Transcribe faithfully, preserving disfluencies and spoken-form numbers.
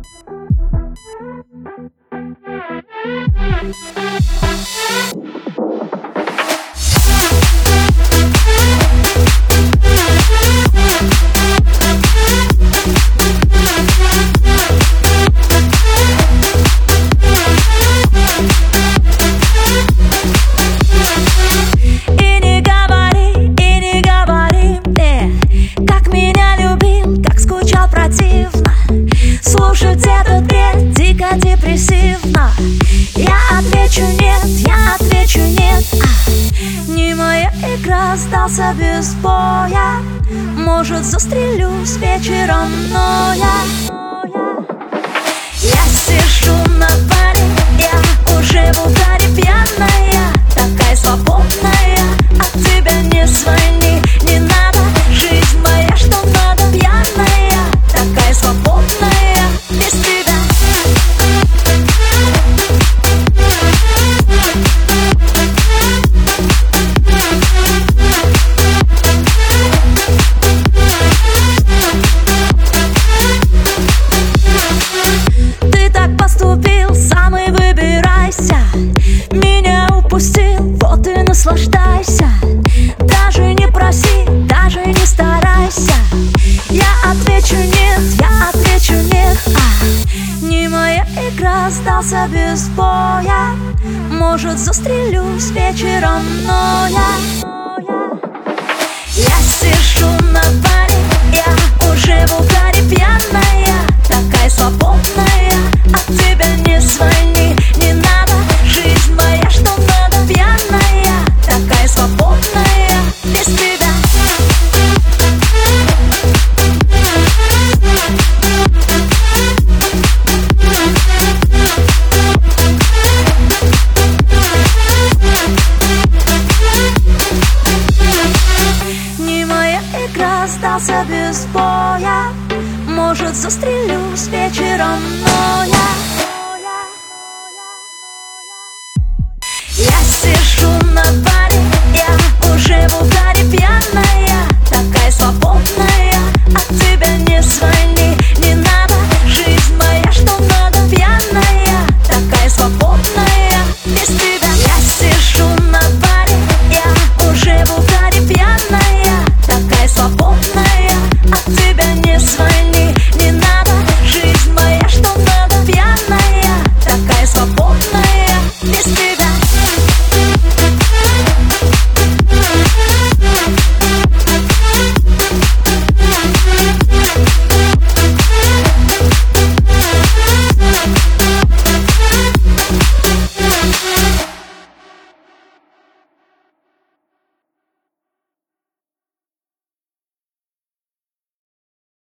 Слушать этот бред дико депрессивно. Я отвечу нет, я отвечу нет. а, Не моя игра, сдался без боя. Может, застрелюсь вечером, но я Я сижу на баре, я уже в угаре пьяная, такая свободная, от тебя не звони, не надо. Жизнь моя, что надо, пьяная, такая свободная, без тебя. Ты так поступил, сам и выбирайся. Меня упустил, вот и наслаждайся. Даже не проси, даже не старайся. Я отвечу нет, я отвечу нет. а, Не моя игра, сдался без боя. Может, застрелюсь вечером, но я Я сижу на баре, я уже в угаре пьяная, такая свободная, от тебя не звони, не надо. Жизнь моя, что надо, пьяная, такая свободная, без тебя. Не моя игра, сдался без боя. Может, застрелюсь вечером, но я